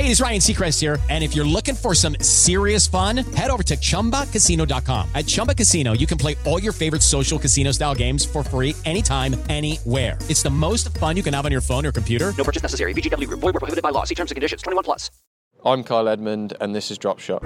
it is Ryan Seacrest here. And if you're looking for some serious fun, head over to ChumbaCasino.com. At Chumba Casino, you can play all your favorite social casino-style games for free anytime, anywhere. It's the most fun you can have on your phone or computer. No purchase necessary. VGW Group. Void where prohibited by law. See terms and conditions. 21 plus. I'm Kyle Edmund, and this is Drop Shot.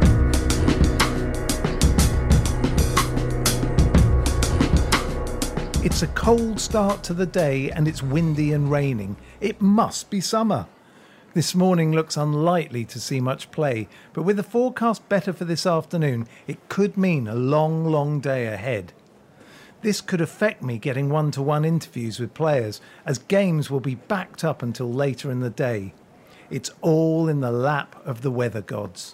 It's a cold start to the day and it's windy and raining. It must be summer. This morning looks unlikely to see much play, but with the forecast better for this afternoon, it could mean a long, long day ahead. This could affect me getting one-to-one interviews with players, as games will be backed up until later in the day. It's all in the lap of the weather gods.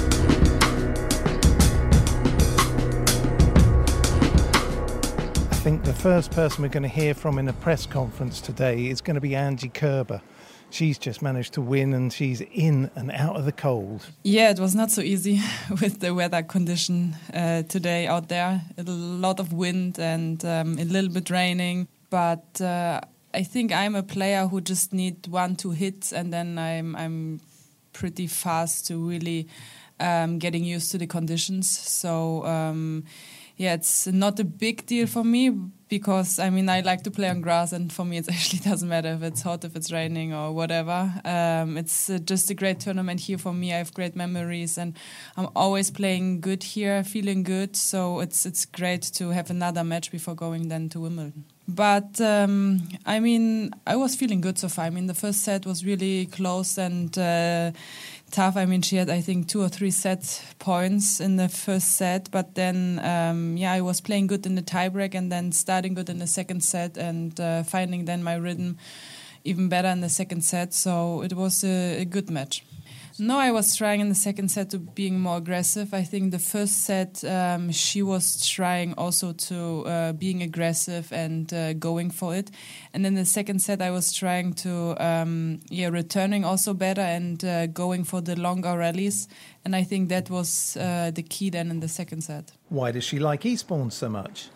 I think the first person we're going to hear from in a press conference today is going to be Angie Kerber. She's just managed to win and she's in and out of the cold. Yeah, it was not so easy with the weather condition today out there. A lot of wind and a little bit raining. But I think I'm a player who just need 1-2 hits and then I'm pretty fast to really getting used to the conditions. So yeah, it's not a big deal for me because, I mean, I like to play on grass and for me it actually doesn't matter if it's hot, if it's raining or whatever. It's just a great tournament here for me. I have great memories and I'm always playing good here, feeling good. So it's great to have another match before going then to Wimbledon. But, I mean, I was feeling good so far. I mean, the first set was really close and tough. I mean, she had, I think, 2 or 3 set points in the first set. But then, I was playing good in the tiebreak and then starting good in the second set and finding then my rhythm even better in the second set. So it was a good match. No, I was trying in the second set to being more aggressive. I think the first set she was trying also to being aggressive and going for it. And in the second set I was trying to returning also better and going for the longer rallies. And I think that was the key then in the second set. Why does she like Eastbourne so much?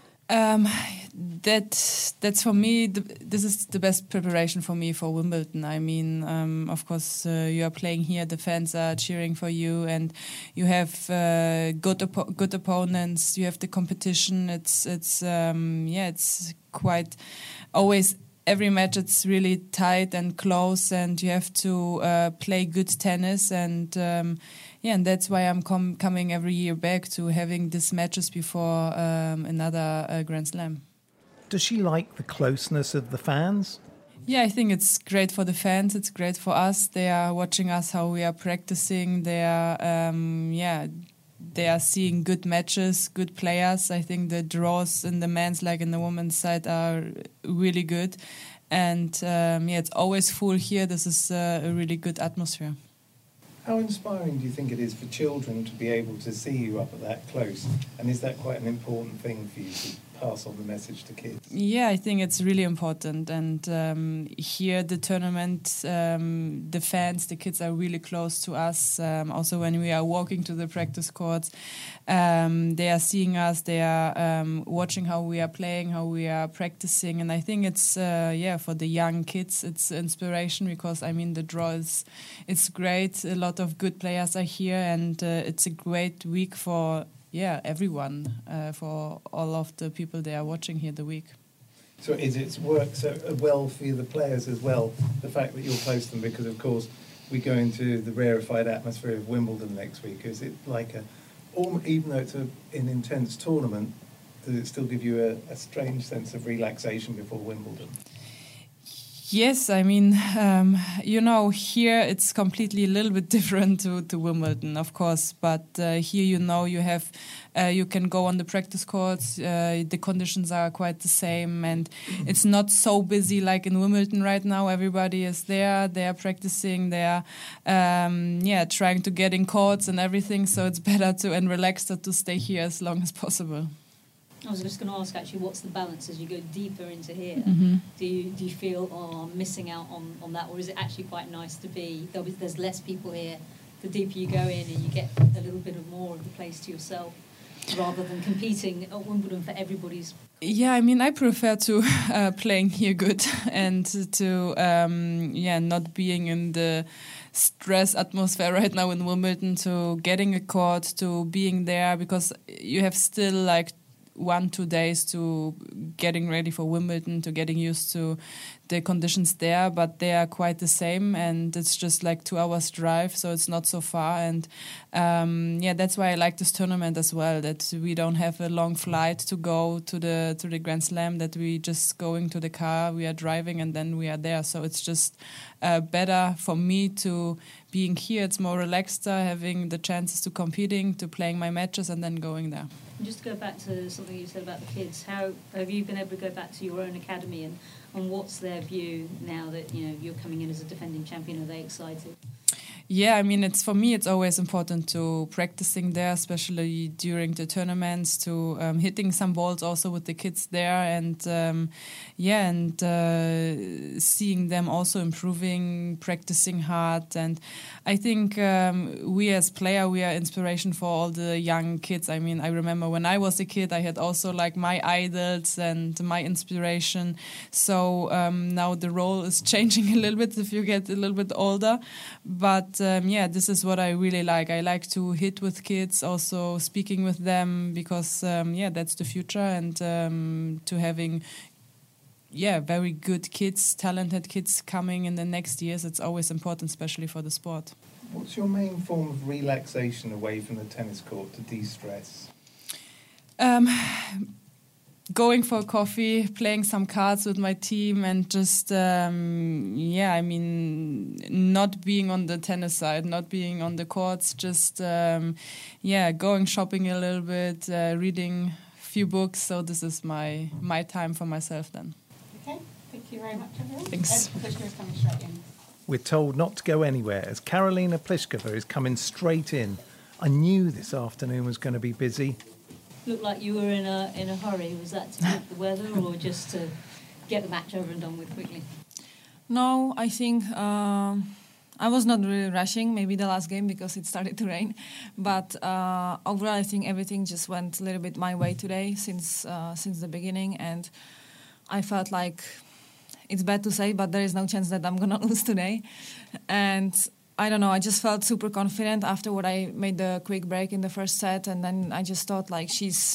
That's for me. This is the best preparation for me for Wimbledon. I mean, of course, you are playing here. The fans are cheering for you, and you have good opponents. You have the competition. It's quite always. Every match it's really tight and close, and you have to play good tennis and. And that's why I'm coming every year back to having these matches before another Grand Slam. Does she like the closeness of the fans? Yeah, I think it's great for the fans. It's great for us. They are watching us how we are practicing. They are, they are seeing good matches, good players. I think the draws in the men's like in the women's side are really good. And it's always full here. This is a really good atmosphere. How inspiring do you think it is for children to be able to see you up at that close? And is that quite an important thing for you to pass on the message to kids? Yeah, I think it's really important. And here the tournament, the fans, the kids are really close to us. Also when we are walking to the practice courts, they are seeing us, they are watching how we are playing, how we are practicing. And I think it's, for the young kids, it's inspiration because, I mean, the draw it's great. A lot of good players are here and it's a great week for everyone, for all of the people they are watching here the week. So is it work so well for the players as well, the fact that you're close to them, because of course we go into the rarefied atmosphere of Wimbledon next week. Is it like even though it's an intense tournament, does it still give you a strange sense of relaxation before Wimbledon? Yes, I mean, here it's completely a little bit different to Wimbledon, of course. But here, you have, you can go on the practice courts. The conditions are quite the same, and it's not so busy like in Wimbledon right now. Everybody is there. They are practicing. They are, trying to get in courts and everything. So it's better and relaxed to stay here as long as possible. I was just going to ask, actually, what's the balance as you go deeper into here? Mm-hmm. Do you feel, I'm missing out on that, or is it actually quite nice to be, there's less people here, the deeper you go in and you get a little bit more of the place to yourself, rather than competing at Wimbledon for everybody's? Yeah, I mean, I prefer to playing here good and to, not being in the stress atmosphere right now in Wimbledon, to getting a court, to being there, because you have still like 1-2 days to getting ready for Wimbledon, to getting used to the conditions there, but they are quite the same, and it's just like 2 hours drive, so it's not so far. And that's why I like this tournament as well, that we don't have a long flight to go to the Grand Slam, that we just going to the car, we are driving, and then we are there. So it's just better for me to being here. It's more relaxed, having the chances to competing, to playing my matches, and then going there. Just to go back to something you said about the kids, how have you been able to go back to your own academy, and what's their view now that you're coming in as a defending champion? Are they excited? Yeah, I mean, it's for me, it's always important to practicing there, especially during the tournaments, to hitting some balls also with the kids there, and seeing them also improving, practicing hard. And I think we as player, we are inspiration for all the young kids. I mean, I remember when I was a kid, I had also like my idols and my inspiration. So now the role is changing a little bit if you get a little bit older, but this is what I really like. I like to hit with kids, also speaking with them, because that's the future, and to having very good kids, talented kids coming in the next years, it's always important, especially for the sport. What's your main form of relaxation away from the tennis court to de-stress? Going for coffee, playing some cards with my team, and just, not being on the tennis side, not being on the courts, just, going shopping a little bit, reading a few books. So this is my time for myself then. Okay, thank you very much, everyone. Thanks. Pliskova coming straight in. We're told not to go anywhere as Karolina Pliskova is coming straight in. I knew this afternoon was going to be busy. Looked like you were in a hurry. Was that to beat the weather, or just to get the match over and done with quickly? No, I think I was not really rushing. Maybe the last game because it started to rain, but overall I think everything just went a little bit my way today since the beginning, and I felt like, it's bad to say, but there is no chance that I'm gonna lose today, and I don't know, I just felt super confident after what I made the quick break in the first set, and then I just thought like she's,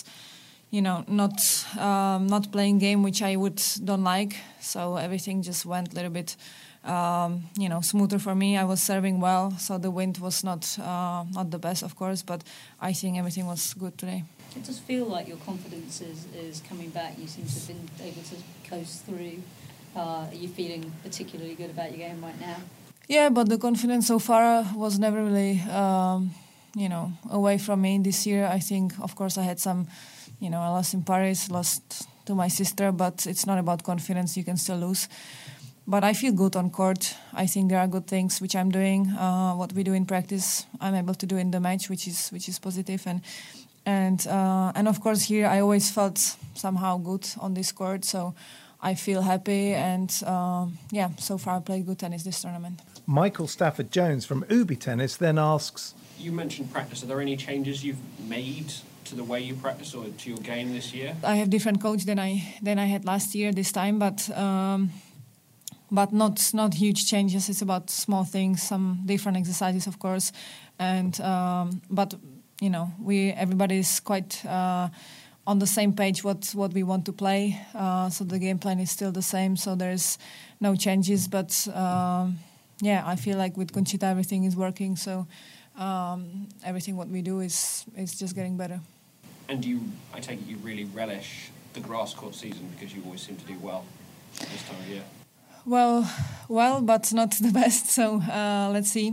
not playing game which I don't like, so everything just went a little bit, smoother for me. I was serving well, so the wind was not the best, of course, but I think everything was good today. It does feel like your confidence is coming back. You seem to have been able to coast through. Are you feeling particularly good about your game right now? Yeah, but the confidence so far was never really, away from me this year. I think, of course, I had some, I lost in Paris, lost to my sister, but it's not about confidence. You can still lose. But I feel good on court. I think there are good things which I'm doing. What we do in practice, I'm able to do in the match, which is positive. And of course, here I always felt somehow good on this court. So I feel happy, and so far I played good tennis this tournament. Michael Stafford-Jones from Ubi Tennis then asks, you mentioned practice. Are there any changes you've made to the way you practice or to your game this year? I have different coach than I had last year this time, but not huge changes. It's about small things, some different exercises, of course, and everybody is quite on the same page what we want to play. So the game plan is still the same. So there's no changes, but I feel like with Conchita everything is working. So everything what we do is just getting better. And I take it you really relish the grass court season because you always seem to do well this time of year. Well, but not the best. So let's see.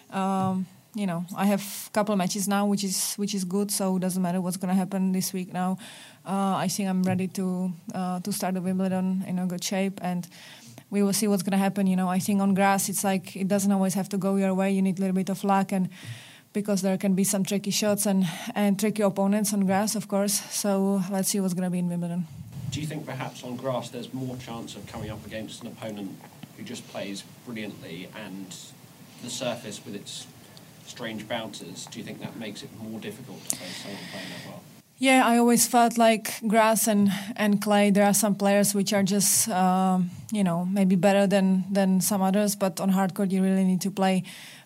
I have a couple of matches now, which is good. So it doesn't matter what's going to happen this week now. I think I'm ready to start the Wimbledon in a good shape, and we will see what's going to happen. I think on grass, it's like it doesn't always have to go your way. You need a little bit of luck, and because there can be some tricky shots and tricky opponents on grass, of course. So let's see what's going to be in Wimbledon. Do you think perhaps on grass there's more chance of coming up against an opponent who just plays brilliantly, and the surface with its strange bounces, do you think that makes it more difficult to play someone playing that well? Yeah, I always felt like grass and clay, there are some players which are just, maybe better than some others, but on hard court you really need to play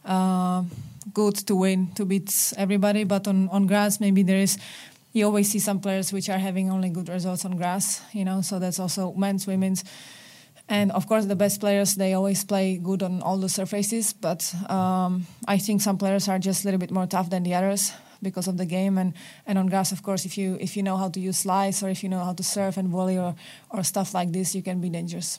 good to win, to beat everybody. But on grass, maybe you always see some players which are having only good results on grass, so that's also men's, women's. And of course, the best players, they always play good on all the surfaces, but I think some players are just a little bit more tough than the others because of the game, and on grass, of course, if you know how to use slice, or if you know how to serve and volley or stuff like this, you can be dangerous.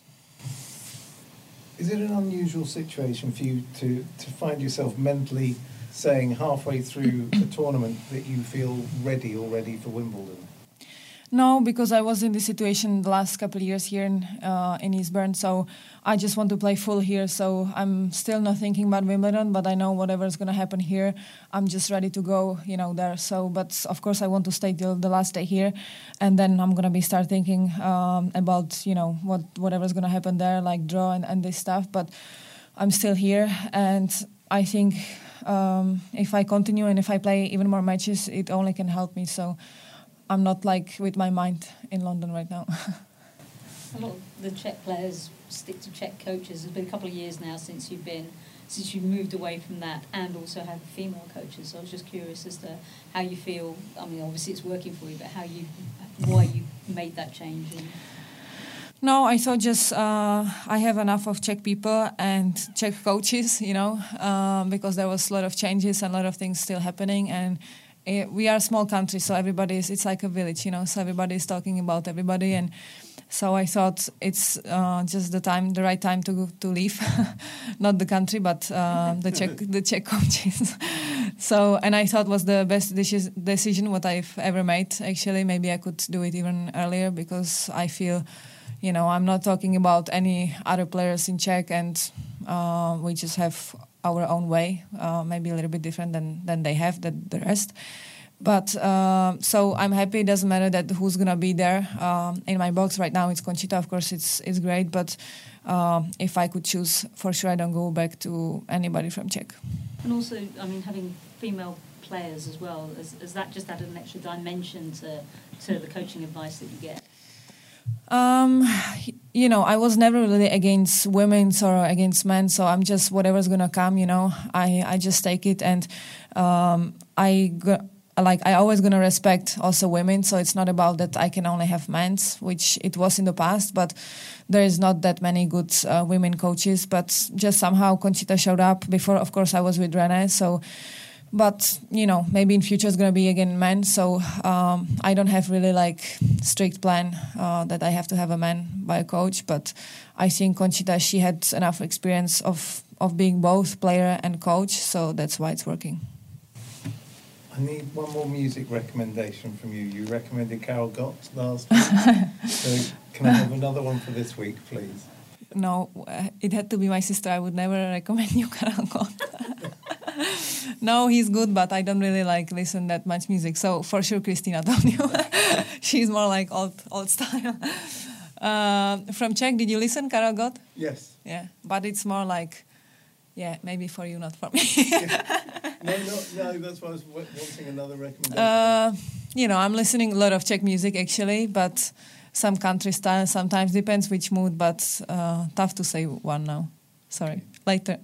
Is it an unusual situation for you to find yourself mentally saying halfway through a tournament that you feel ready already for Wimbledon? No, because I was in this situation the last couple of years here in Eastbourne, so I just want to play full here. So I'm still not thinking about Wimbledon, but I know whatever is going to happen here, I'm just ready to go, there. So, but of course, I want to stay till the last day here, and then I'm going to start thinking about, whatever is going to happen there, like draw and this stuff. But I'm still here, and I think if I continue and if I play even more matches, it only can help me. So I'm not with my mind in London right now. A lot of the Czech players stick to Czech coaches. It's been a couple of years now since you've moved away from that, and also have female coaches. So I was just curious as to how you feel. I mean, obviously it's working for you, but why you made that change. No, I thought just I have enough of Czech people and Czech coaches, because there was a lot of changes and a lot of things still happening, and we are a small country, so it's like a village, so everybody is talking about everybody, and so I thought it's just the right time to leave, not the country, but the Czech coaches. So, and I thought was the best decision what I've ever made. Actually, maybe I could do it even earlier, because I feel, I'm not talking about any other players in Czech, and we just have our own way, maybe a little bit different than they have, the rest. But so I'm happy. It doesn't matter that who's gonna be there in my box right now. It's Conchita, of course. It's great, but if I could choose, for sure, I don't go back to anybody from Czech. And also, I mean, having female players as well, has that just added an extra dimension to the coaching advice that you get? I was never really against women's or against men, so I'm just whatever's gonna come, I just take it, and I always gonna respect also women. So it's not about that I can only have men's, which it was in the past, but there is not that many good women coaches. But just somehow Conchita showed up. Before, of course, I was with René, so. But, maybe in future it's going to be again men. So I don't have really strict plan that I have to have a man by a coach. But I think Conchita, she had enough experience of being both player and coach. So that's why it's working. I need one more music recommendation from you. You recommended Karel Gott last week. So can I have another one for this week, please? No, it had to be my sister. I would never recommend you Karel Gott. No, he's good, but I don't really listen that much music. So for sure, Kristina told you. She's more old style. From Czech, did you listen Karel Gott? Yes. Yeah, but it's more maybe for you, not for me. No, that's why I was wanting another recommendation. I'm listening a lot of Czech music actually, but some country style sometimes, depends which mood, but tough to say one now. Sorry, later.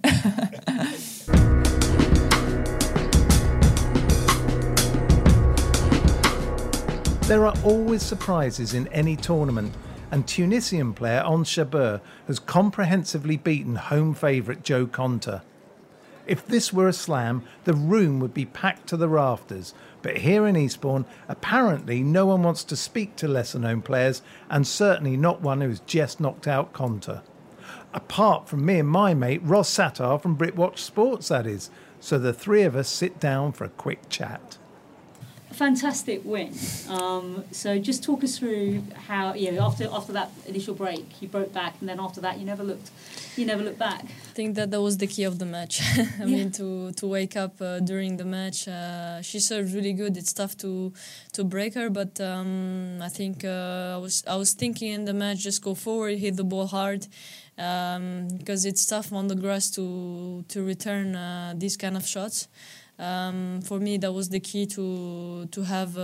There are always surprises in any tournament, and Tunisian player Ons Jabeur has comprehensively beaten home favourite Jo Konta. If this were a slam, the room would be packed to the rafters, but here in Eastbourne, apparently no one wants to speak to lesser-known players, and certainly not one who's just knocked out Konta. Apart from me and my mate Ross Sattar from Britwatch Sports, that is. So the three of us sit down for a quick chat. Fantastic win. So just talk us through how after that initial break you broke back, and then after that you never looked back. I think that was the key of the match. I mean, to wake up during the match. She served really good. It's tough to break her, but I think I was thinking in the match, just go forward, hit the ball hard, because it's tough on the grass to return these kind of shots. For me, that was the key to have.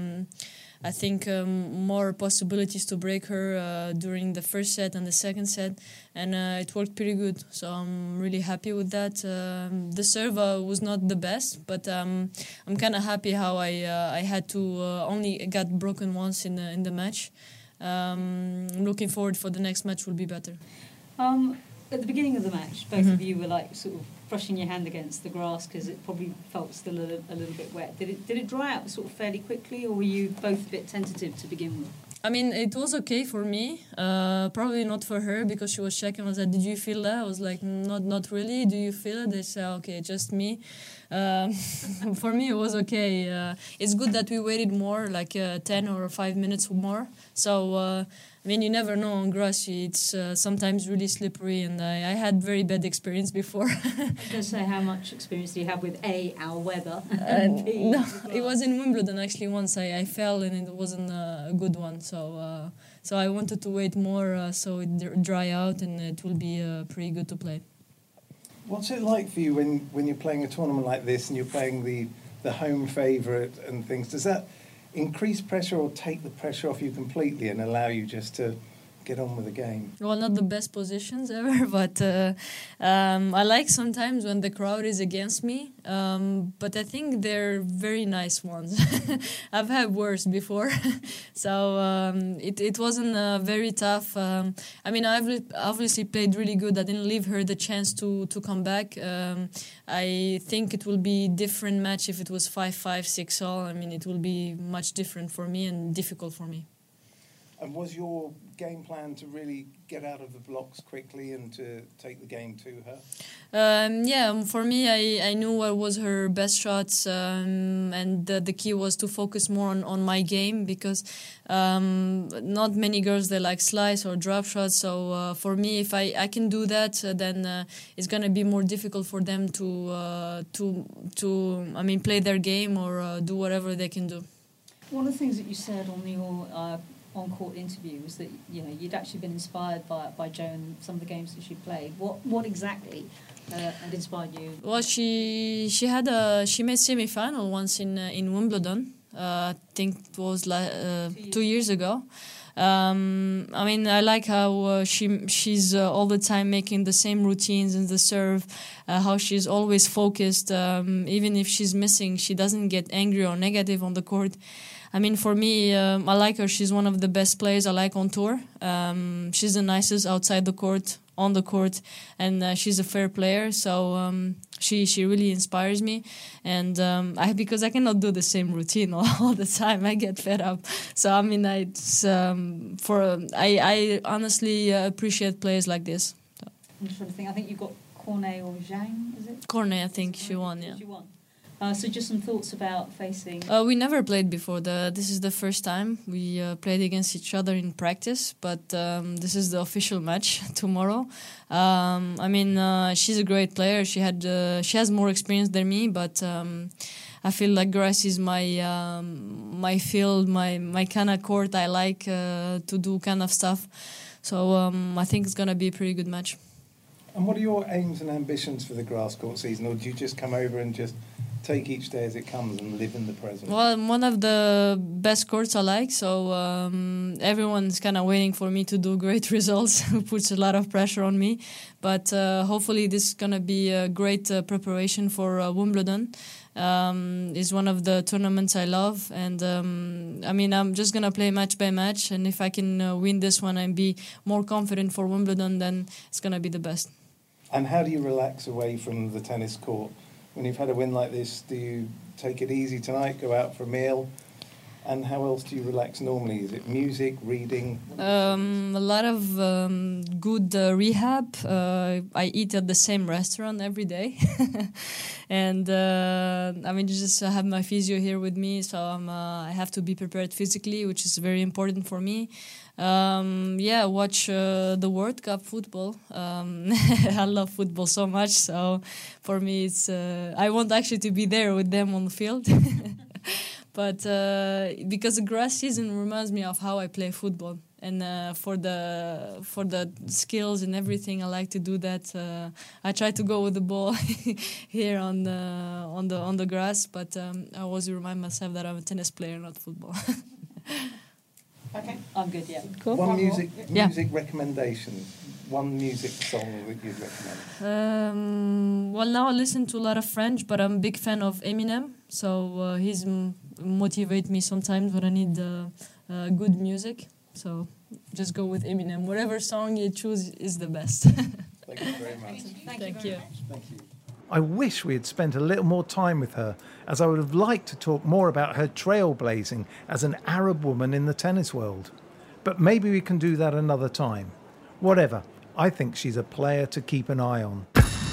I think more possibilities to break her during the first set and the second set, and it worked pretty good. So I'm really happy with that. The serve was not the best, but I'm kind of happy how I had to only got broken once in the match. Looking forward for the next match will be better. At the beginning of the match, both of you were like sort of brushing your hand against the grass because it probably felt still a little bit wet. Did it dry out sort of fairly quickly, or were you both a bit tentative to begin with? I mean, it was okay for me. Probably not for her because she was checking. I was like, "Did you feel that?" I was like, "Not really. Do you feel it?" They said, "Okay, just me." For me, it was okay. It's good that we waited more, like 10 or 5 minutes more. So. I mean, you never know on grass. It's sometimes really slippery, and I had very bad experience before. I was going to say, how much experience do you have with A, our weather, and B, no, it was in Wimbledon actually. Once I fell and it wasn't a good one, so I wanted to wait more so it dry out and it will be pretty good to play. What's it like for you when you're playing a tournament like this and you're playing the home favourite and things? Does that increase pressure or take the pressure off you completely and allow you just to get on with the game? Well, not the best positions ever, but I like sometimes when the crowd is against me, but I think they're very nice ones. I've had worse before, so it wasn't very tough. I mean, I've obviously played really good. I didn't leave her the chance to come back. I think it will be different match if it was 5-5, 6-all. I mean, it will be much different for me and difficult for me. And was your game plan to really get out of the blocks quickly and to take the game to her? For me, I knew what was her best shots, and the key was to focus more on my game because not many girls, they like slice or drop shots. So for me, if I can do that, then it's going to be more difficult for them to play their game or do whatever they can do. One of the things that you said on your on-court interview was that you'd actually been inspired by Jo and some of the games that she played. What exactly had inspired you? Well, she made semi-final once in Wimbledon. I think it was 2 years ago. I mean, I like how she's all the time making the same routines in the serve, how she's always focused. Even if she's missing, she doesn't get angry or negative on the court. I mean, for me, I like her. She's one of the best players I like on tour. She's the nicest outside the court, on the court, and she's a fair player. So she really inspires me. And because I cannot do the same routine all the time, I get fed up. So I mean, I honestly appreciate players like this. So. I'm just trying to think. I think you got Cornet or Zhang, is it? Cornet, I think she won. Yeah. She won. So just some thoughts about facing... we never played before. This is the first time we played against each other in practice, but this is the official match tomorrow. I mean, she's a great player. She has more experience than me, but I feel like grass is my field, my kind of court. I like to do kind of stuff. So I think it's going to be a pretty good match. And what are your aims and ambitions for the grass court season, or do you just come over and just take each day as it comes and live in the present? Well, one of the best courts I like, so everyone's kind of waiting for me to do great results, who puts a lot of pressure on me. But hopefully this is going to be a great preparation for Wimbledon. It's one of the tournaments I love, and I mean, I'm just going to play match by match, and if I can win this one and be more confident for Wimbledon, then it's going to be the best. And how do you relax away from the tennis court? When you've had a win like this, do you take it easy tonight, go out for a meal? And how else do you relax normally? Is it music, reading? A lot of good rehab. I eat at the same restaurant every day. And I mean, just have my physio here with me, so I have to be prepared physically, which is very important for me. Watch the World Cup football. I love football so much, so for me it's I want actually to be there with them on the field. But because the grass season reminds me of how I play football. And for the skills and everything, I like to do that. I try to go with the ball here on the grass, but I always remind myself that I'm a tennis player, not football. Okay, I'm good. Yeah. Cool. One music recommendation. One music song that you'd recommend. Well, now I listen to a lot of French, but I'm a big fan of Eminem. So he's motivate me sometimes when I need good music. So just go with Eminem. Whatever song you choose is the best. Thank you very much. Thank you. Thank you. I wish we had spent a little more time with her, as I would have liked to talk more about her trailblazing as an Arab woman in the tennis world. But maybe we can do that another time. Whatever, I think she's a player to keep an eye on.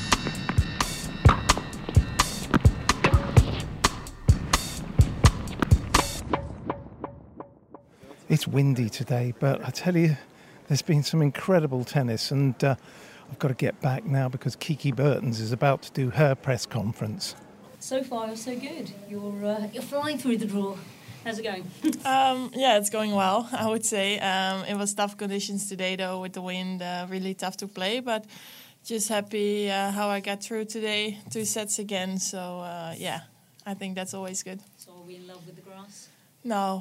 It's windy today, but I tell you, there's been some incredible tennis, and I've got to get back now because Kiki Bertens is about to do her press conference. So far, you're so good. You're flying through the draw. How's it going? Yeah, it's going well, I would say. It was tough conditions today, though, with the wind. Really tough to play, but just happy how I got through today. 2 sets again, so yeah, I think that's always good. So are we in love with the grass? No.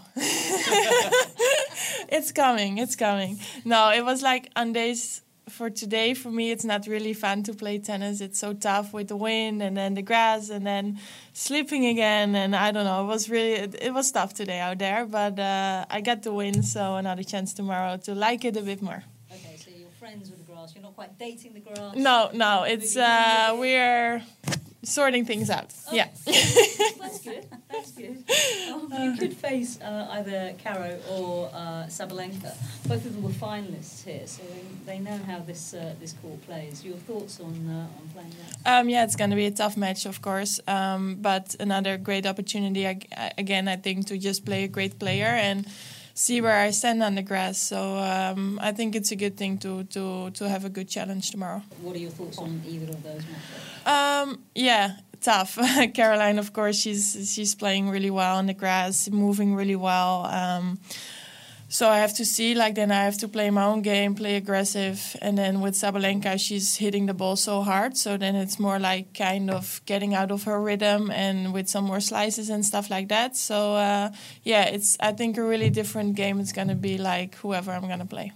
It's coming. No, it was like on days for today, for me, it's not really fun to play tennis. It's so tough with the wind and then the grass and then sleeping again. And I don't know, it was tough today out there. But I got the win, so another chance tomorrow to like it a bit more. Okay, so you're friends with the grass. You're not quite dating the grass. No, it's we're sorting things out. Oh, yeah. That's good. You could face either Caro or Sabalenka. Both of them were finalists here, so they know how this court plays. Your thoughts on playing that? Yeah, it's going to be a tough match, of course, but another great opportunity again, I think, to just play a great player and see where I stand on the grass. So I think it's a good thing to have a good challenge tomorrow. What are your thoughts on either of those matches? Yeah, tough. Caroline, of course, she's playing really well on the grass, moving really well. So I have to see, then I have to play my own game, play aggressive. And then with Sabalenka, she's hitting the ball so hard. So then it's more like kind of getting out of her rhythm and with some more slices and stuff like that. So, yeah, it's, I think, a really different game. It's going to be like whoever I'm going to play.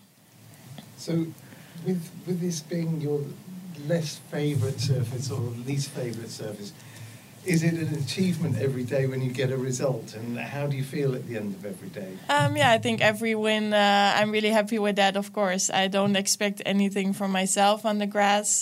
So with this being your less favourite surface or least favourite surface, is it an achievement every day when you get a result? And how do you feel at the end of every day? Yeah, I think every win, I'm really happy with that, of course. I don't expect anything from myself on the grass.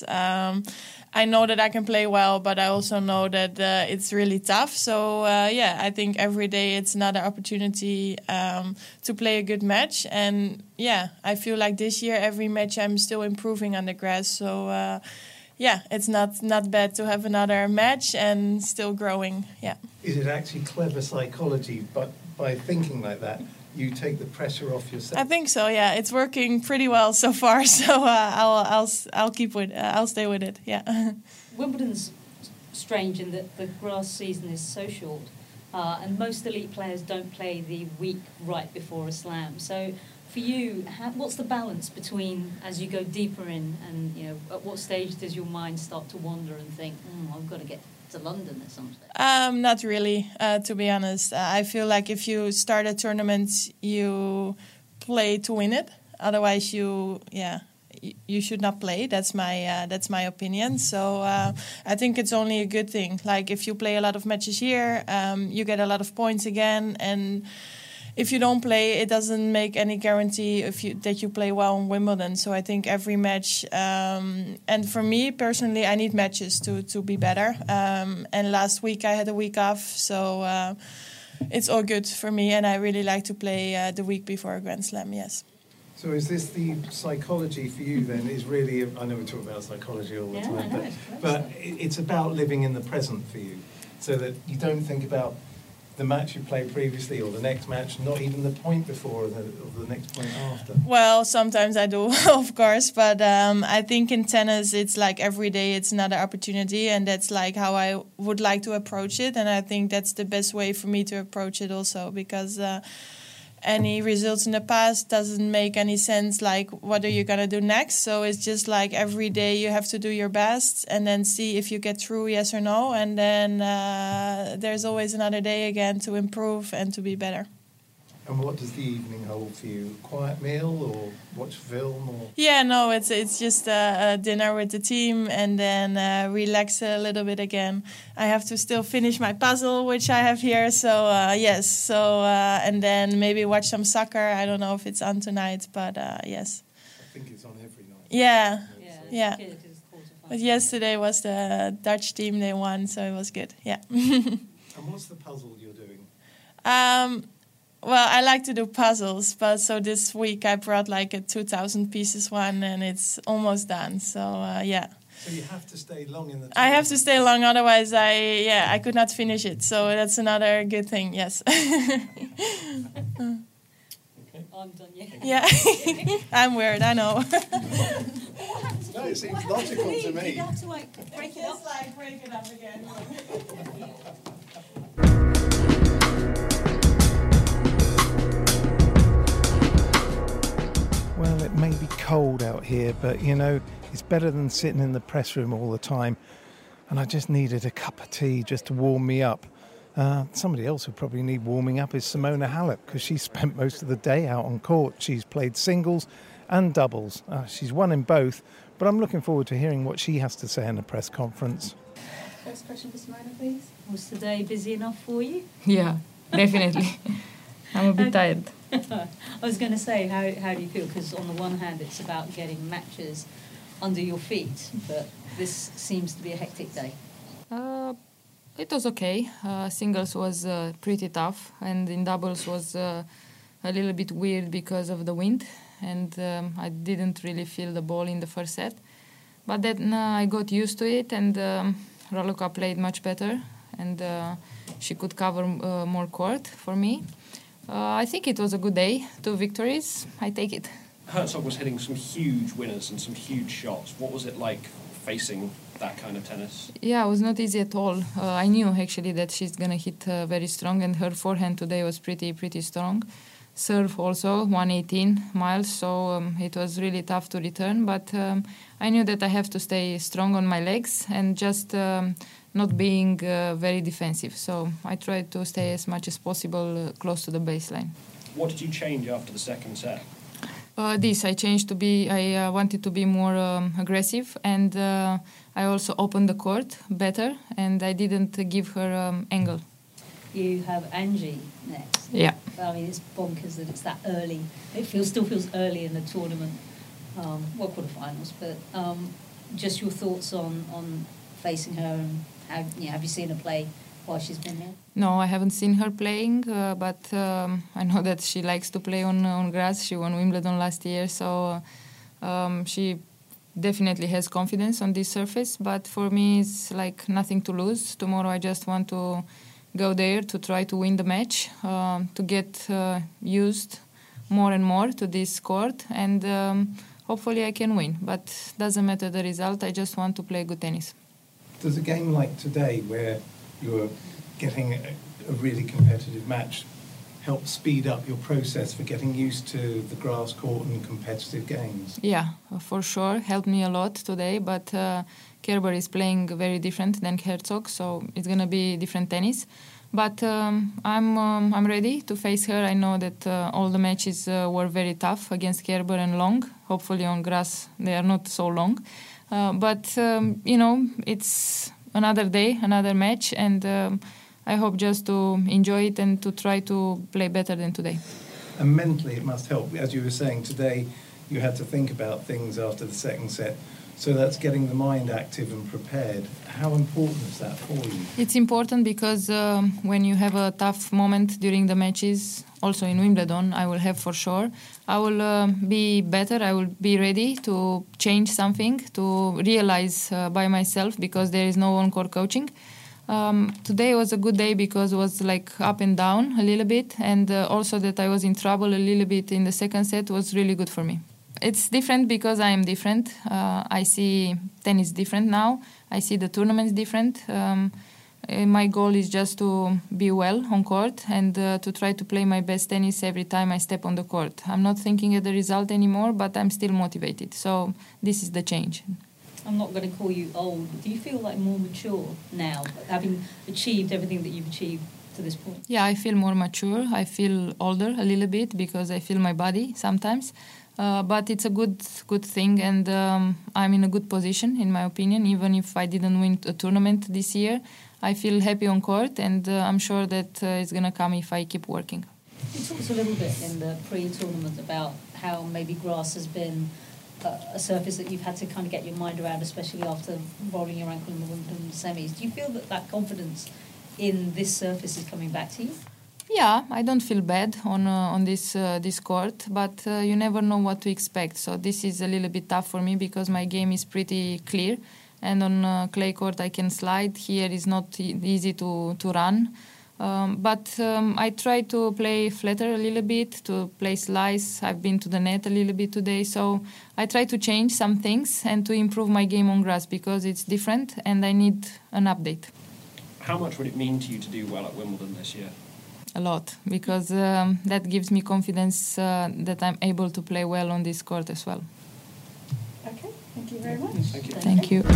I know that I can play well, but I also know that it's really tough. So, yeah, I think every day it's another opportunity to play a good match. And, yeah, I feel like this year, every match I'm still improving on the grass. So, yeah, it's not bad to have another match and still growing, yeah. Is it actually clever psychology, but by thinking like that, you take the pressure off yourself? I think so, yeah. It's working pretty well so far, so I'll keep with I'll stay with it, yeah. Wimbledon's strange in that the grass season is so short, and most elite players don't play the week right before a slam. So for you, what's the balance between as you go deeper in, and at what stage does your mind start to wander and think, I've got to get to London at some stage? Not really, to be honest. I feel like if you start a tournament, you play to win it. Otherwise, you should not play. That's my opinion. So I think it's only a good thing. Like if you play a lot of matches here, you get a lot of points again, and if you don't play, it doesn't make any guarantee that you play well in Wimbledon. So I think every match, and for me personally, I need matches to be better. And last week I had a week off, so it's all good for me. And I really like to play the week before a Grand Slam, yes. So is this the psychology for you then? Is really, I know we talk about psychology all the time, but it's about living in the present for you, so that you don't think about the match you played previously or the next match, not even the point before or the next point after? Well, sometimes I do, of course, but I think in tennis it's like every day it's another opportunity, and that's like how I would like to approach it, and I think that's the best way for me to approach it also, because any results in the past doesn't make any sense. Like, what are you going to do next? So it's just like every day you have to do your best and then see if you get through, yes or no. And then there's always another day again to improve and to be better. And what does the evening hold for you? Quiet meal or watch film? Or? Yeah, no, it's just a dinner with the team and then relax a little bit again. I have to still finish my puzzle, which I have here. So, yes. So, and then maybe watch some soccer. I don't know if it's on tonight, but yes. I think it's on every night. Yeah. But yesterday was the Dutch team. They won, so it was good. Yeah. And what's the puzzle you're doing? Well, I like to do puzzles, but so this week I brought like a 2,000 pieces one, and it's almost done. So yeah. So you have to stay long in the. I have to stay long, otherwise I could not finish it. So that's another good thing. Yes. I'm done yet. Yeah, I'm weird. I know. No, it seems logical to me. You have to like break it up. Like break it up again. Well, it may be cold out here, but, you know, it's better than sitting in the press room all the time. And I just needed a cup of tea just to warm me up. Somebody else who probably need warming up is Simona Halep, because she spent most of the day out on court. She's played singles and doubles. She's won in both, but I'm looking forward to hearing what she has to say in a press conference. First question for Simona, please. Was today busy enough for you? Yeah, definitely. I'm a bit tired. I was going to say, how do you feel? Because on the one hand, it's about getting matches under your feet, but this seems to be a hectic day. It was okay. Singles was pretty tough, and in doubles was a little bit weird because of the wind, and I didn't really feel the ball in the first set. But then I got used to it, and Raluca played much better, and she could cover more court for me. I think it was a good day. 2 victories. I take it. Hercog was hitting some huge winners and some huge shots. What was it like facing that kind of tennis? Yeah, it was not easy at all. I knew actually that she's going to hit very strong, and her forehand today was pretty strong. Serve also, 118 miles, so it was really tough to return. But I knew that I have to stay strong on my legs and just not being very defensive. So I tried to stay as much as possible close to the baseline. What did you change after the second set? I changed to be, I wanted to be more aggressive, and I also opened the court better, and I didn't give her angle. You have Angie next. Yeah. I mean, it's bonkers that it's that early. It still feels early in the tournament, quarterfinals, but just your thoughts on facing her, and have you seen her play while she's been there? No, I haven't seen her playing, but I know that she likes to play on grass. She won Wimbledon last year, so she definitely has confidence on this surface. But for me, it's like nothing to lose. Tomorrow I just want to go there to try to win the match, to get used more and more to this court, and hopefully I can win. But doesn't matter the result, I just want to play good tennis. Does a game like today, where you're getting a really competitive match, help speed up your process for getting used to the grass court and competitive games? Yeah, for sure, helped me a lot today, but Kerber is playing very different than Hercog, so it's going to be different tennis. But I'm ready to face her. I know that all the matches were very tough against Kerber and long. Hopefully on grass they are not so long. But it's another day, another match, and I hope just to enjoy it and to try to play better than today. And mentally it must help. As you were saying, today you had to think about things after the second set. So that's getting the mind active and prepared. How important is that for you? It's important because when you have a tough moment during the matches, also in Wimbledon, I will have for sure, I will be better, I will be ready to change something, to realize by myself, because there is no on-court coaching. Today was a good day because it was like up and down a little bit, and also that I was in trouble a little bit in the second set was really good for me. It's different because I am different. I see tennis different now. I see the tournaments different. My goal is just to be well on court and to try to play my best tennis every time I step on the court. I'm not thinking of the result anymore, but I'm still motivated. So this is the change. I'm not going to call you old. Do you feel like more mature now, having achieved everything that you've achieved to this point? Yeah, I feel more mature. I feel older a little bit because I feel my body sometimes. But it's a good thing, and I'm in a good position, in my opinion. Even if I didn't win a tournament this year, I feel happy on court, and I'm sure that it's going to come if I keep working. You talked a little bit in the pre-tournament about how maybe grass has been a surface that you've had to kind of get your mind around, especially after rolling your ankle in the Wimbledon semis. Do you feel that confidence in this surface is coming back to you? Yeah, I don't feel bad on this court, but you never know what to expect. So this is a little bit tough for me because my game is pretty clear, and on clay court I can slide. Here is not easy to run. But I try to play flatter a little bit, to play slice. I've been to the net a little bit today, so I try to change some things and to improve my game on grass because it's different and I need an update. How much would it mean to you to do well at Wimbledon this year? A lot, because that gives me confidence that I'm able to play well on this court as well. Okay, thank you very much. Thank you. Thank you.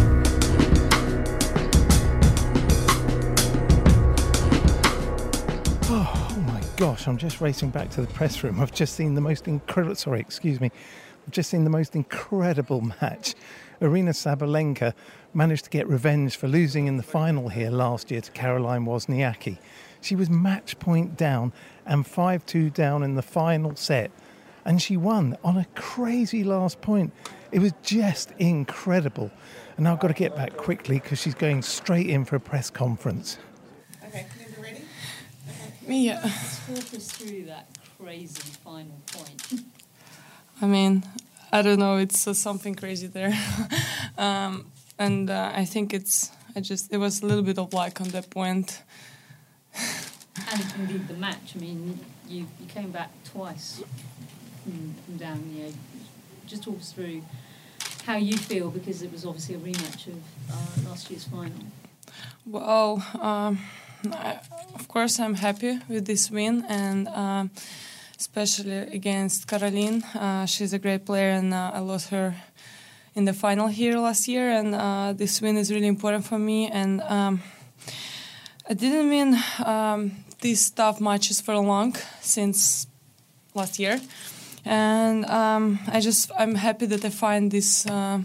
Oh my gosh, I'm just racing back to the press room. I've just seen the most incredible... Sorry, excuse me. I've just seen the most incredible match. Aryna Sabalenka managed to get revenge for losing in the final here last year to Caroline Wozniacki. She was match point down and 5-2 down in the final set. And she won on a crazy last point. It was just incredible. And now I've got to get back quickly because she's going straight in for a press conference. Okay, you ready? Yeah. Talk us through that crazy final point. I mean, I don't know. It's something crazy there, and I think it was a little bit of luck on that point. And indeed the match. I mean, you came back twice from down. Just talk us through how you feel, because it was obviously a rematch of last year's final. Well, of course, I'm happy with this win, and especially against Caroline. She's a great player, and I lost her in the final here last year, and this win is really important for me. And I didn't win these tough matches for long since last year, and I'm happy that I find this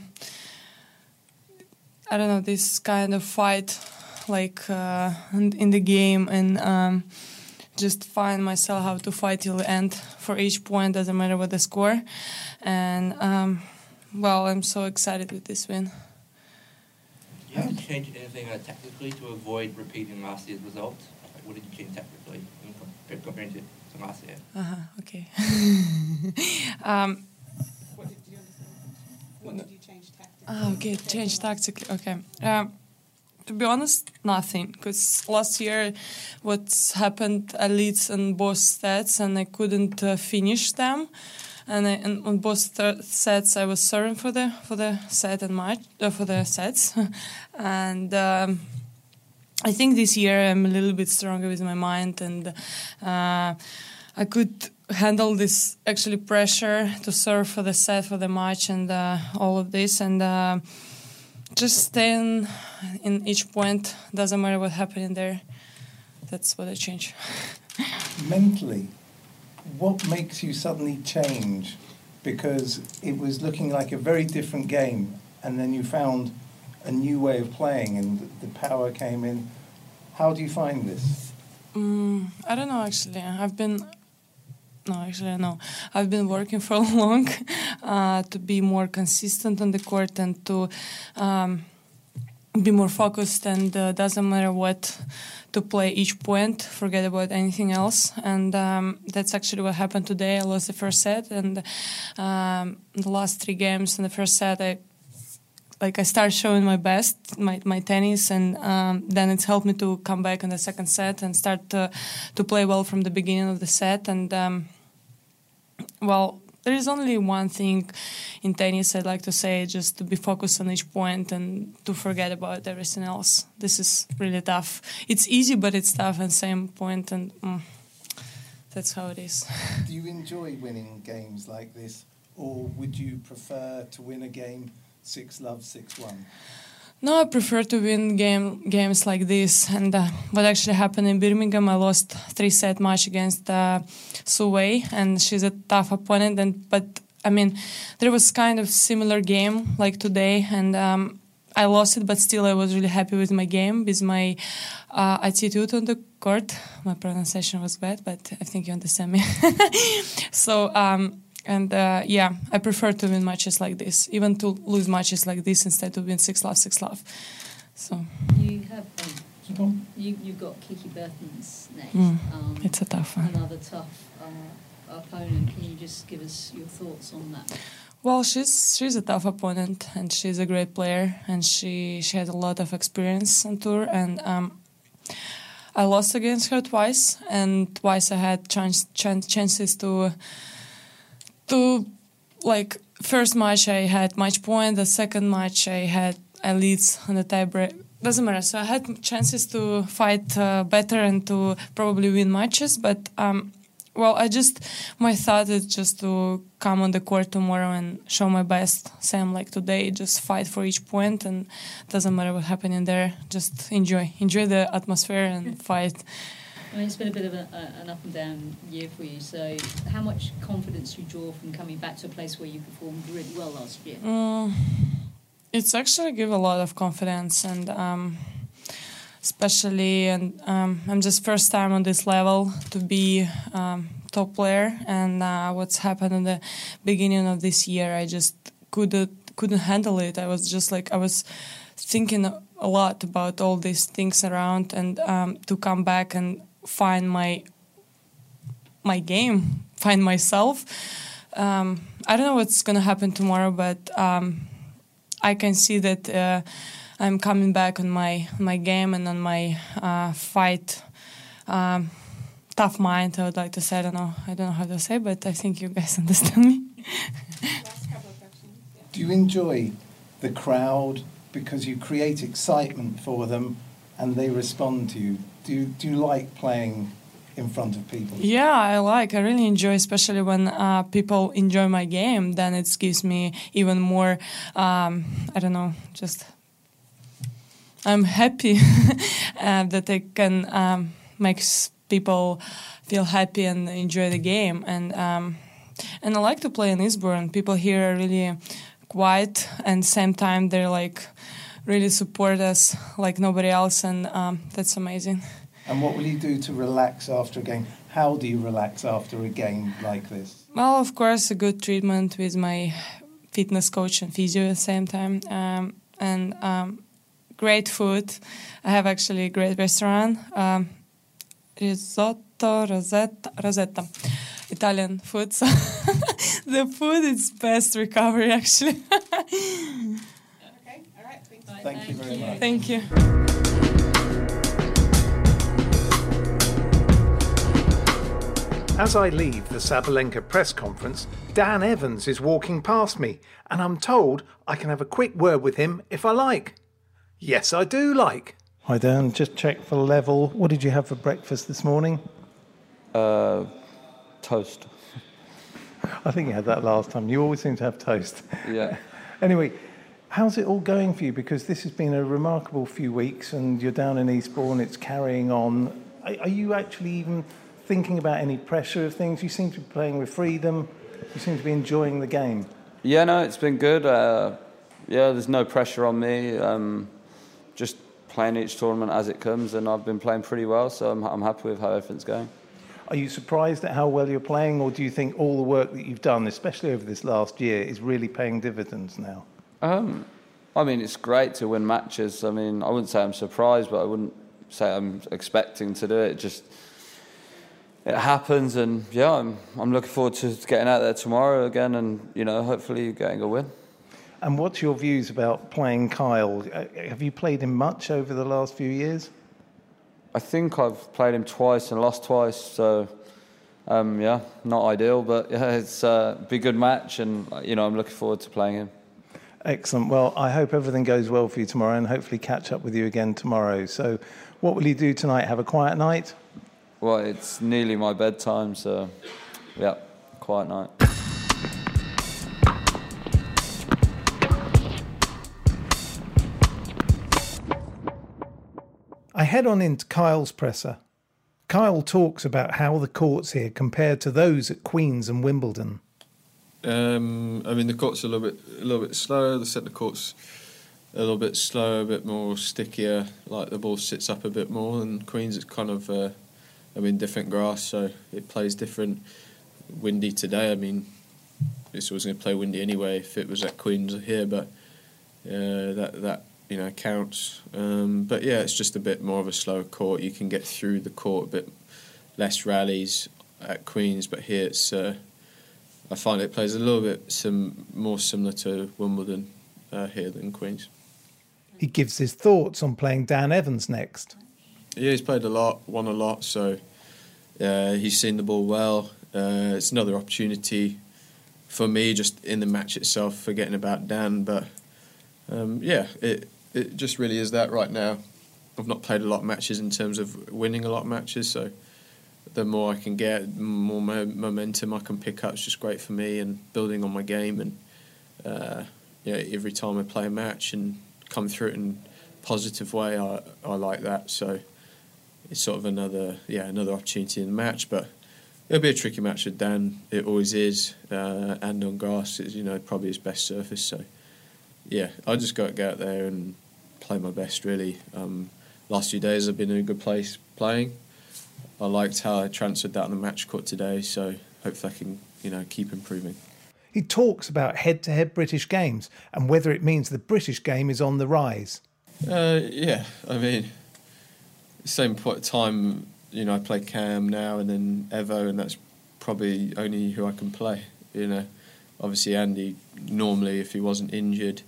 this kind of fight like in the game, and just find myself how to fight till the end for each point, doesn't matter what the score. And I'm so excited with this win. You have to change anything tactically to avoid repeating last year's results? What did you change tactically compared to last year? Okay. What did you change tactically? Okay, change tactically. Okay. To be honest, nothing. Because last year, what happened, I lead on both sets and I couldn't finish them. And on both sets, I was serving for the set and match for the sets. And I think this year I'm a little bit stronger with my mind, and I could handle this actually pressure to serve for the set, for the match, and all of this, and just staying in each point, doesn't matter what happened in there. That's what I change. Mentally, what makes you suddenly change? Because it was looking like a very different game, and then you found a new way of playing, and the power came in. How do you find this? I don't know, actually. I've been working for long to be more consistent on the court and to be more focused, and doesn't matter what, to play each point, forget about anything else. And that's actually what happened today. I lost the first set, and the last 3 games in the first set, I started showing my best, my tennis, and then it's helped me to come back in the second set and start to play well from the beginning of the set. And there is only one thing in tennis I'd like to say, just to be focused on each point and to forget about everything else. This is really tough. It's easy, but it's tough, and same point, and that's how it is. Do you enjoy winning games like this, or would you prefer to win a game 6-love, 6-1? No, I prefer to win games like this. And what actually happened in Birmingham, I lost 3-set match against Su Wei, and she's a tough opponent. But I mean, there was kind of similar game like today, and I lost it, but still I was really happy with my game, with my attitude on the court. My pronunciation was bad, but I think you understand me. So, I prefer to win matches like this, even to lose matches like this instead of win 6-love, 6-love. So you have you've got Kiki Bertens next. It's a tough one. Another tough opponent. Can you just give us your thoughts on that? Well, she's a tough opponent, and she's a great player, and she had a lot of experience on tour, and I lost against her twice, and twice I had chances to like, first match I had match point, the second match I leads on the tiebreak. Doesn't matter. So I had chances to fight better and to probably win matches, but my thought is just to come on the court tomorrow and show my best. Same like today, just fight for each point, and doesn't matter what happened in there. Just enjoy the atmosphere and fight. I mean, it's been a bit of an up and down year for you. So, how much confidence you draw from coming back to a place where you performed really well last year? It's actually give a lot of confidence, and especially, and I'm just first time on this level to be top player, and what's happened in the beginning of this year, I just couldn't handle it. I was thinking a lot about all these things around, and to come back and find my game, find myself. I don't know what's gonna happen tomorrow, but I can see that I'm coming back on my game and on my fight. Tough mind, I would like to say. I don't know how to say, but I think you guys understand me. Last couple of questions. Yeah. Do you enjoy the crowd because you create excitement for them and they respond to you? Do you like playing in front of people? Yeah, I really enjoy, especially when people enjoy my game. Then it gives me even more, I'm happy that I can make people feel happy and enjoy the game. And I like to play in Eastbourne. People here are really quiet, and same time they're like really support us like nobody else, and that's amazing. And what will you do to relax after a game? How do you relax after a game like this? Well, of course, a good treatment with my fitness coach and physio at the same time, and great food. I have actually a great restaurant, Risotto Rosetta, Italian food. So the food is best recovery, actually. Okay, all right, thanks. Thank you very much. Thank you. As I leave the Sabalenka press conference, Dan Evans is walking past me, and I'm told I can have a quick word with him if I like. Yes, I do like. Hi Dan, just check for level. What did you have for breakfast this morning? Toast. I think you had that last time. You always seem to have toast. Yeah. Anyway, how's it all going for you? Because this has been a remarkable few weeks, and you're down in Eastbourne, it's carrying on. Are you actually even thinking about any pressure of things? You seem to be playing with freedom. You seem to be enjoying the game. Yeah, no, it's been good. There's no pressure on me. Just playing each tournament as it comes, and I've been playing pretty well, so I'm happy with how everything's going. Are you surprised at how well you're playing, or do you think all the work that you've done, especially over this last year, is really paying dividends now? I mean, it's great to win matches. I mean, I wouldn't say I'm surprised, but I wouldn't say I'm expecting to do it. It happens, and yeah, I'm looking forward to getting out there tomorrow again, and hopefully getting a win. And what's your views about playing Kyle? Have you played him much over the last few years? I think I've played him twice and lost twice, so Yeah, not ideal, but yeah, it's be a good match, and I'm looking forward to playing him. Excellent. Well, I hope everything goes well for you tomorrow, and hopefully catch up with you again tomorrow. So, what will you do tonight? Have a quiet night? Well, it's nearly my bedtime, so yeah, quiet night. I head on into Kyle's presser. Kyle talks about how the courts here compare to those at Queen's and Wimbledon. I mean, the court's a little bit slower. The centre court's a little bit slower, a bit more stickier. Like the ball sits up a bit more. And Queen's is kind of, different grass, so it plays different. Windy today. I mean, this was going to play windy anyway if it was at Queen's or here, but that counts. But yeah, it's just a bit more of a slower court. You can get through the court a bit less rallies at Queen's, but here it's. I find it plays a little bit more similar to Wimbledon here than Queen's. He gives his thoughts on playing Dan Evans next. Yeah, he's played a lot, won a lot, so he's seen the ball well. It's another opportunity for me just in the match itself, forgetting about Dan, but it just really is that right now. I've not played a lot of matches in terms of winning a lot of matches, so the more I can get, more momentum I can pick up. It's just great for me and building on my game. And every time I play a match and come through it in a positive way, I like that. So it's sort of another opportunity in the match. But it'll be a tricky match with Dan. It always is, and on grass is probably his best surface. So yeah, I just got to go out there and play my best. Really, last few days I've been in a good place playing. I liked how I transferred that on the match court today, so hopefully I can, keep improving. He talks about head-to-head British games and whether it means the British game is on the rise. Yeah, I mean, same point of time, I play Cam now and then Evo, and that's probably only who I can play, Obviously Andy, normally if he wasn't injured.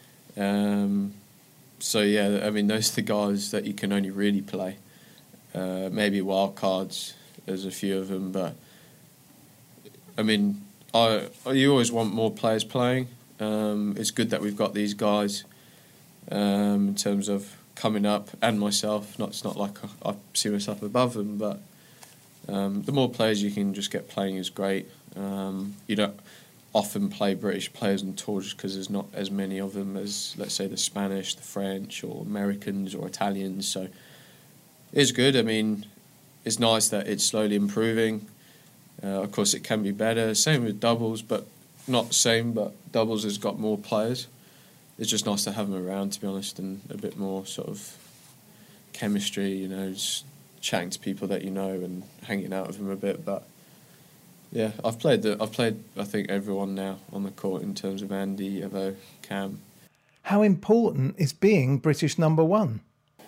So yeah, I mean, those are the guys that you can only really play. Maybe wild cards, there's a few of them, but I mean, you always want more players playing. It's good that we've got these guys in terms of coming up, and myself. It's not like I see myself above them, but the more players you can just get playing is great. You don't often play British players on tour just because there's not as many of them as, let's say, the Spanish, the French, or Americans or Italians, so it's good. I mean, it's nice that it's slowly improving. Of course, it can be better. Same with doubles, but not same, but doubles has got more players. It's just nice to have them around, to be honest, and a bit more sort of chemistry, just chatting to people that you know and hanging out with them a bit. But yeah, I've played I think everyone now on the court in terms of Andy, Evo, Cam. How important is being British number one?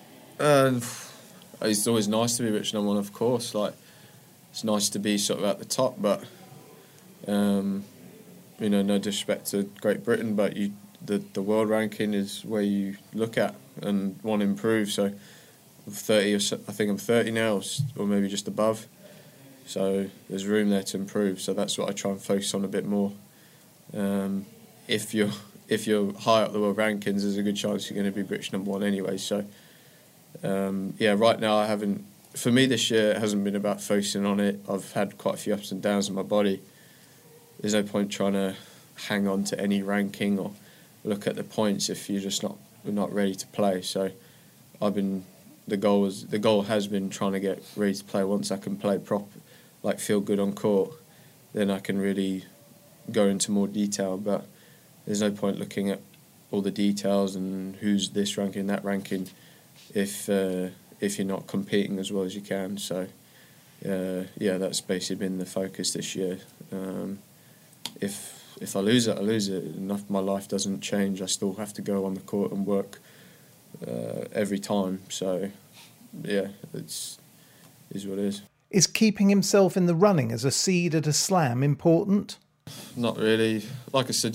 It's always nice to be British number one, of course. Like, it's nice to be sort of at the top, but no disrespect to Great Britain, but the world ranking is where you look at and want to improve. So, I'm 30, I think I'm 30 now, or maybe just above. So there's room there to improve. So that's what I try and focus on a bit more. If you're high up the world rankings, there's a good chance you're going to be British number one anyway. So. Right now for me this year, it hasn't been about focusing on it. I've had quite a few ups and downs in my body. There's no point trying to hang on to any ranking or look at the points if you're just not ready to play. So the goal has been trying to get ready to play. Once I can play feel good on court, then I can really go into more detail. But there's no point looking at all the details and who's this ranking, that ranking, if you're not competing as well as you can. So that's basically been the focus this year. If I lose it, I lose it. Enough, my life doesn't change. I still have to go on the court and work every time. So yeah, is what it is. Is keeping himself in the running as a seed at a slam important? Not really. Like I said,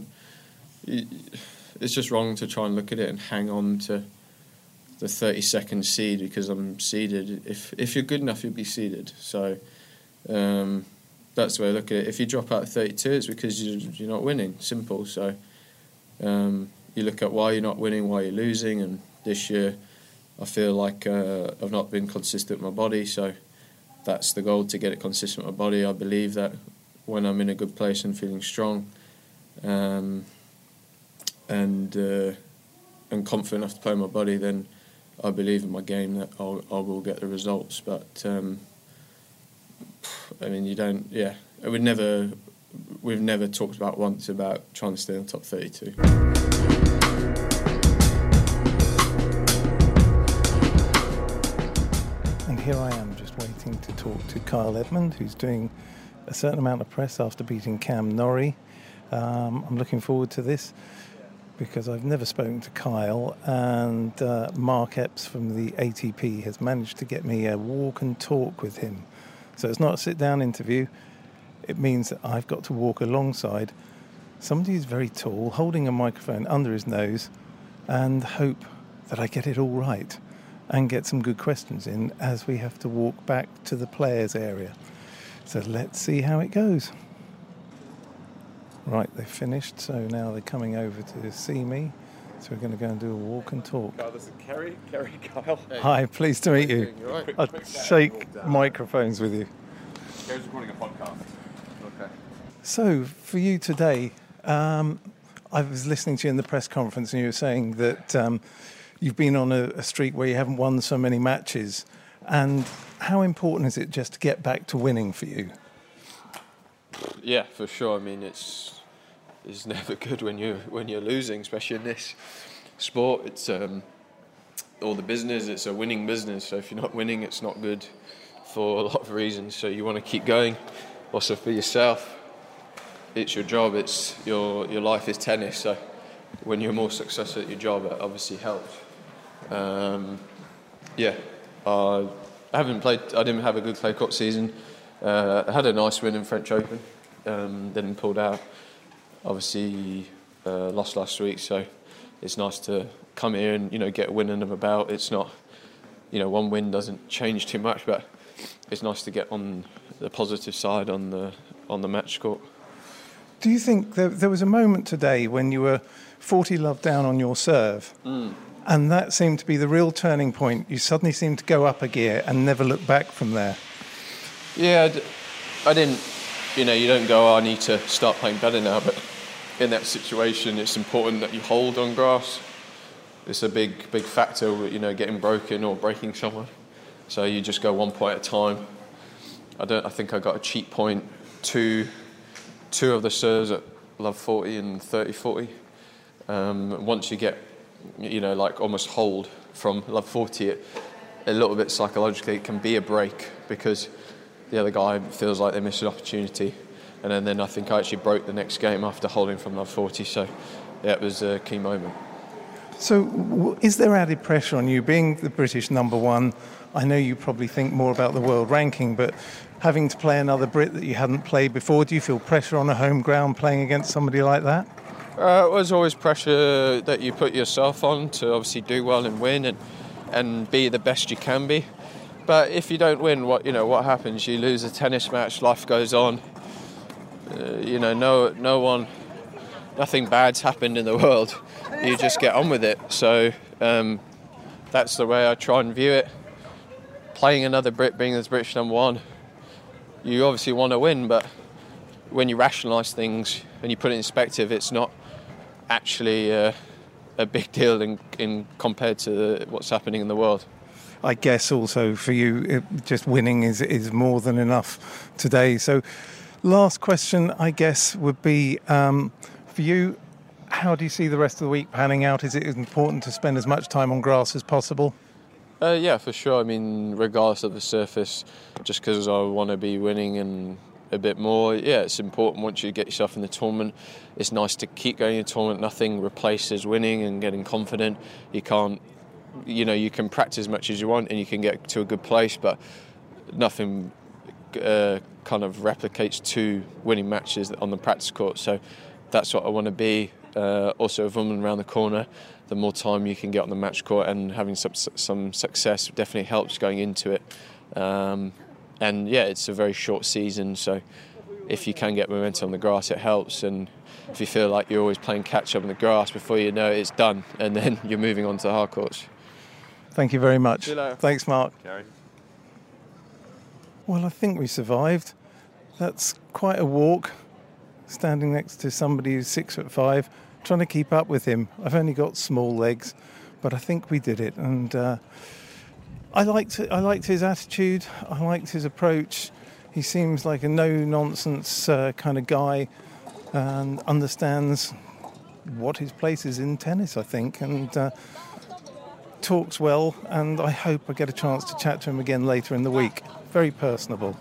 it's just wrong to try and look at it and hang on to the 32nd seed because I'm seeded. If you're good enough, you'll be seeded. So That's the way I look at it. If you drop out of 32, it's because you're not winning. Simple. So you look at why you're not winning, why you're losing, and this year I feel like I've not been consistent with my body, so that's the goal, to get it consistent with my body. I believe that when I'm in a good place and feeling strong and confident enough to play my body, then I believe in my game that I will get the results. But I mean, we've never talked about once about trying to stay in the top 32. And here I am, just waiting to talk to Kyle Edmund, who's doing a certain amount of press after beating Cam Norrie. I'm looking forward to this because I've never spoken to Kyle, and Mark Epps from the ATP has managed to get me a walk and talk with him. So it's not a sit-down interview. It means that I've got to walk alongside somebody who's very tall, holding a microphone under his nose, and hope that I get it all right and get some good questions in as we have to walk back to the players' area. So let's see how it goes. Right, they've finished, so now they're coming over to see me. So we're going to go and do a walk and talk. Kyle, this is Kerry, Kyle. Hey. Hi, pleased to meet you. You're right. I'll shake microphones with you. Kerry's recording a podcast. Okay. So, for you today, I was listening to you in the press conference and you were saying that you've been on a streak where you haven't won so many matches. And how important is it just to get back to winning for you? Yeah, for sure. I mean, it's never good when you're losing, especially in this sport. It's all the business. It's a winning business. So if you're not winning, it's not good for a lot of reasons. So you want to keep going. Also for yourself, it's your job. It's your life is tennis. So when you're more successful at your job, it obviously helps. I haven't played. I didn't have a good clay court season. I had a nice win in French Open. Then pulled out. Obviously, lost last week. So it's nice to come here and get a win under my belt. It's not, one win doesn't change too much, but it's nice to get on the positive side on the match court. Do you think there was a moment today when you were 40 love down on your serve, and that seemed to be the real turning point? You suddenly seemed to go up a gear and never look back from there. Yeah, I didn't. You don't go, I need to start playing better now, but in that situation, it's important that you hold on grass. It's a big factor, getting broken or breaking someone. So you just go 1 point at a time. I think I got a cheat point, two of the serves at love 40 and 30-40. Once you get, almost hold from love 40, a little bit psychologically, it can be a break because the other guy feels like they missed an opportunity. And then I think I actually broke the next game after holding from love 40. So yeah, it was a key moment. So is there added pressure on you being the British number one? I know you probably think more about the world ranking, but having to play another Brit that you hadn't played before, do you feel pressure on a home ground playing against somebody like that? It was always pressure that you put yourself on to obviously do well and win and be the best you can be. But if you don't win, what happens? You lose a tennis match. Life goes on. Nothing bad's happened in the world. You just get on with it. So that's the way I try and view it. Playing another Brit, being the British number one, you obviously want to win, but when you rationalise things and you put it in perspective, it's not actually a big deal in compared to what's happening in the world. I guess also for you, just winning is more than enough today. So last question, I guess, would be for you, how do you see the rest of the week panning out? Is it important to spend as much time on grass as possible? Yeah, for sure. I mean, regardless of the surface, just because I want to be winning and a bit more, yeah, it's important once you get yourself in the tournament. It's nice to keep going in the tournament. Nothing replaces winning and getting confident. You can't, you can practice as much as you want and you can get to a good place, but nothing kind of replicates to winning matches on the practice court. So that's what I want to be. Also, with women around the corner, the more time you can get on the match court and having some success definitely helps going into it. And yeah, it's a very short season, so if you can get momentum on the grass, it helps. And if you feel like you're always playing catch up on the grass, before you know it, it's done, and then you're moving on to the hard courts. Thank you very much. See you later. Thanks, Mark. Gary. Well, I think we survived. That's quite a walk, standing next to somebody who's 6'5", trying to keep up with him. I've only got small legs, but I think we did it. And I liked his attitude. I liked his approach. He seems like a no-nonsense kind of guy and understands what his place is in tennis, I think, and talks well. And I hope I get a chance to chat to him again later in the week. Very personable.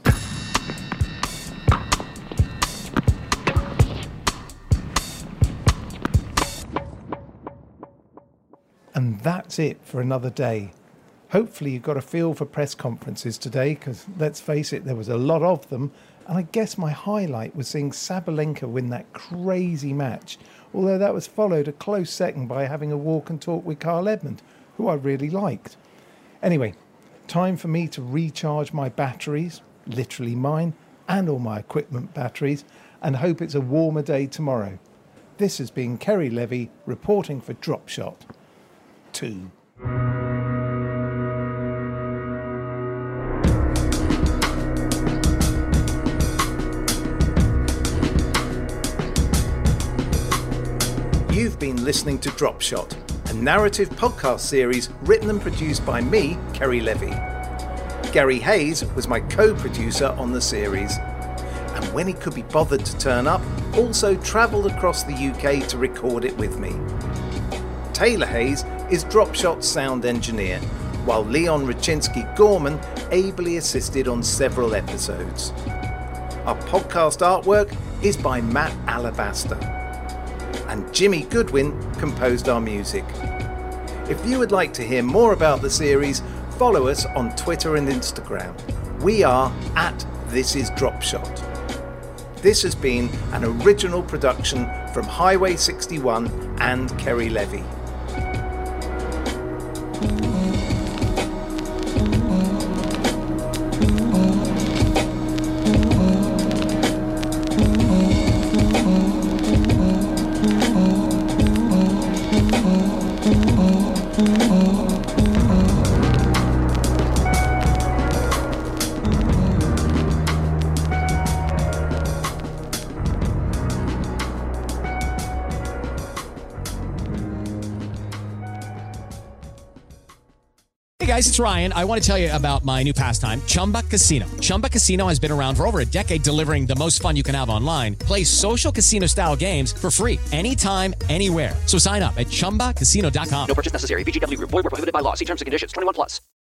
And that's it for another day. Hopefully you got a feel for press conferences today, because let's face it, there was a lot of them. And I guess my highlight was seeing Sabalenka win that crazy match, although that was followed a close second by having a walk and talk with Carl Edmund, who I really liked. Anyway, time for me to recharge my batteries, literally mine, and all my equipment batteries, and hope it's a warmer day tomorrow. This has been Kerry Levy reporting for Drop Shot 2. You've been listening to Drop Shot, a narrative podcast series written and produced by me, Kerry Levy. Gary Hayes was my co-producer on the series, and when he could be bothered to turn up, also travelled across the UK to record it with me. Taylor Hayes is Drop Shot's sound engineer, while Leon Raczynski-Gorman ably assisted on several episodes. Our podcast artwork is by Matt Alabaster, and Jimmy Goodwin composed our music. If you would like to hear more about the series, follow us on Twitter and Instagram. We are @ThisIsDropShot. This has been an original production from Highway 61 and Kerry Levy. Hey guys, it's Ryan. I want to tell you about my new pastime, Chumba Casino. Chumba Casino has been around for over a decade, delivering the most fun you can have online. Play social casino-style games for free anytime, anywhere. So sign up at ChumbaCasino.com. No purchase necessary. VGW Group. Void where prohibited by law. See terms and conditions. 21+.